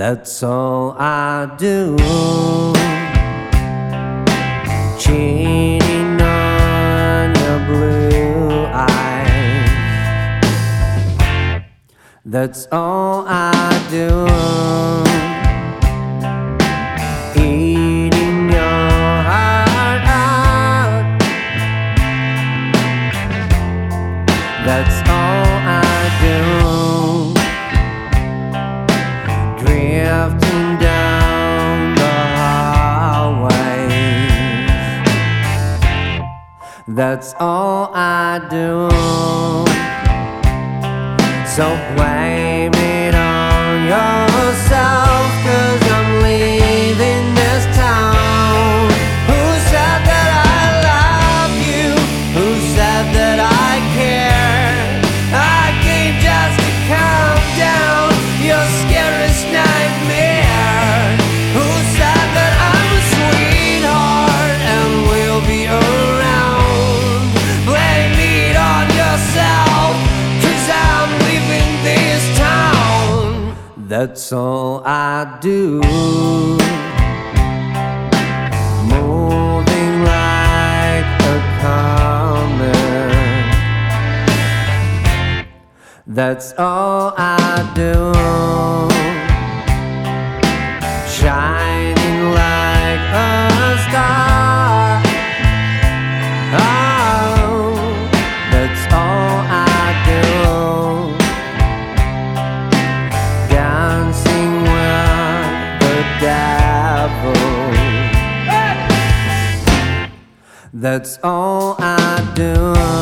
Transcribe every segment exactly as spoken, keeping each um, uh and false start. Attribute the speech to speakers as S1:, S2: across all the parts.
S1: That's all I do. Cheating on your blue eyes. That's all I do. Eating your heart out. That's all I do. Drifting down the hallway. That's all I do. So blame it on yourself, 'cause I'm leaving this town. Who said that I love you? Who said that I care? I came just to calm down your scariest nightmare. Who said that I'm a sweetheart and will be around? Blame it on yourself, 'cause I'm leaving this town. That's all I do. Moving like a comet. That's all I do. Shining like a star. Oh, that's all I do. Dancing with the devil. That's all I do.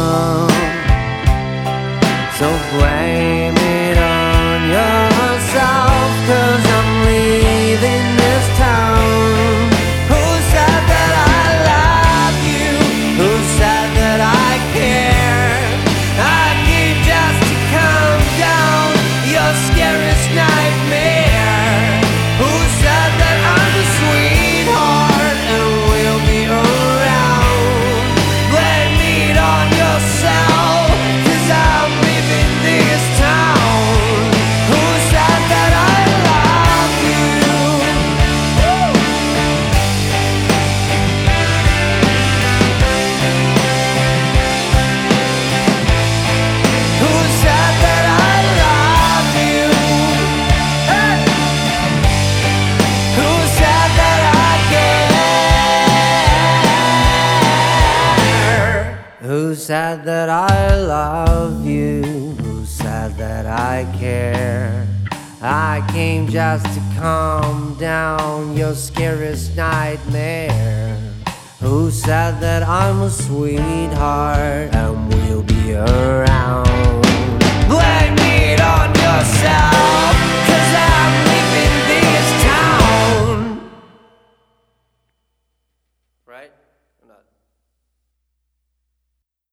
S1: So blame it on yourself, 'cause I'm leaving this town. Who said that I love you? Who said that I care? I came just to calm down your scariest nightmare. Who said that I'm a sweetheart and will be around? Blame it on yourself, 'cause I'm leaving this town. Who said that I love you? Who said that I love you? Hey! Who said that I care? Who said that I love you? Who said that I care? I came just to calm down your scariest nightmare. Who said that I'm a sweetheart and will be around? Blame it on yourself.